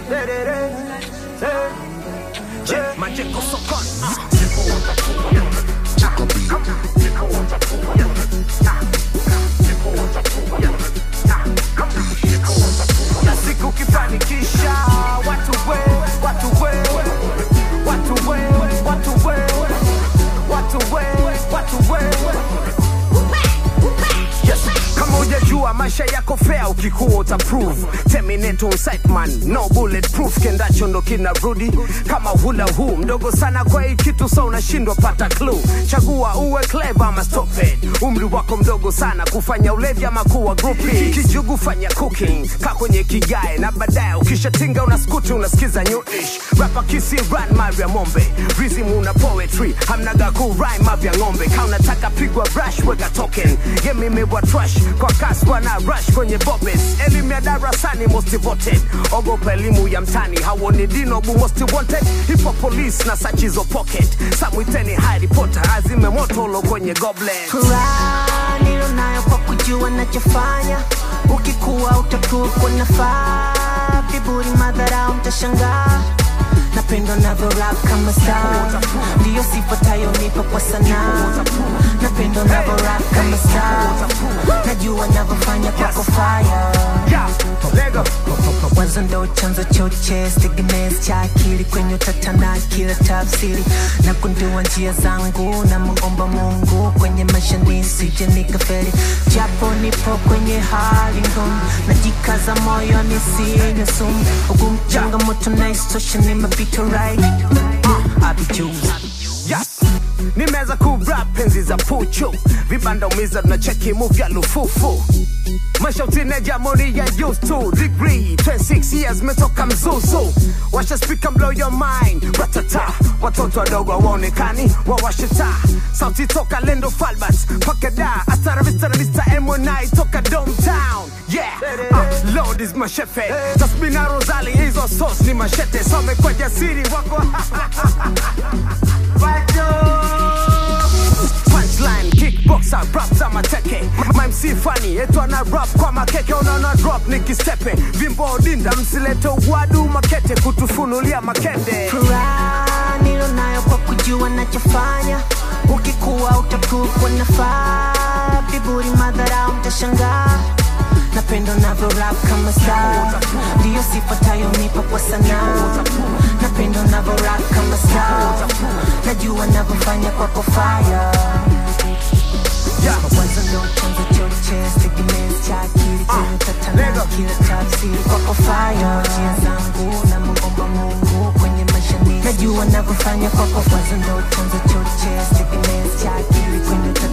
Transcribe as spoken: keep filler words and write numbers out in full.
Yeah, majengo sokoni. Na siku kifanikisha watu we, watu we, watu we, watu we, watu we, watu we. Yes, kama hujajua maisha yako fair ukikuwa utaprove. Terminator on man, no bulletproof. Kendacho ndo kinarudi kama hula huu. Mdogo sana kwa hii kitu so unashindwa pata clue. Chagua uwe clever ama stupid. Umri wako mdogo sana kufanya ulevi ama kuwa groupie. Kijugu fanya cooking, kaa kwenye kigae. Na baadaye ukishatinga unaskuti unasikiza new ish. Rapa kisi run Maria Mombe. Rhythm una poetry, hamnaga ku rhyme mavya ngombe. Ka unataka pigwa brush weka token. Game imewa trash kwa kaswa na rush kwenye bobes. Elimu ya darasani most voted. Ogopa elimu ya mtani hawoni dino bu most wanted. Hip hop police na sachizo pocket. Samwiteni Harry Potter azime moto lo kwenye goblet. Furaha nilo nayo kwa kujua nachofanya. Ukikuwa utakuwa kwa nafaa. Viburi madhara mtashangaa. Napendo navyo rap kama star. Ndiyo sifatayo nipa kwa sanaa. Napendo navyo rap kama star. Najua navyofanya kwako fire. Lego Wazo ndo chanzo choche. Stigmez cha akili kwenye utatana kila tafsiri. Na kundua njia zangu na muomba Mungu kwenye maisha nisije nikafeli. Japo nipo kwenye hali ngumu. Najikaza moyo nisinywe sumu. Ugumu changamoto na istosha ni mapito right. uh, I be choosing. Yes, nimeza kurap penzi za pucho. Vibanda umiza na cheki move ya lufufu. Masha teenager money ya used to. Degree, twenty-six years metoka mzuzu. Washa speak and blow your mind. Ratata, watoto wadogo waonekani wawashita. Sauti toka Lendo Falbats Pakada, Astara Vista na Vista M one I toka Downtown. Yeah, uh, Lord is mashefe. Tasmina Rosali hizo sauce ni machete. Some kwa jasiri wako punchline, kickboxer, rap za mateke. My M C funny, eto ana rap kwa makeke. Unaona drop nikistepe. Vimbo dinda msilete uwadu makete. Kutufunulia makende. Furaha nilo nayo kwa kujua nachofanya. Ukikuwa utakuwa kwa nafaa. Viburi madhara mtashangaa. Napendo navyo rap kama star. Ndiyo sifatayo nipa kwa sanaa. Napendo navyo rap kama star. Najua navyofanya kwako fire. Wazo ndo chanzo choche. Stigmez cha akili kwenye utatana kila tafsiri kwako fire. Njia zangu na muomba Mungu kwenye maisha nisi. Najua navyofanya kwako. Wazo ndo chanzo choche. Stigmez cha akili kwenye utatana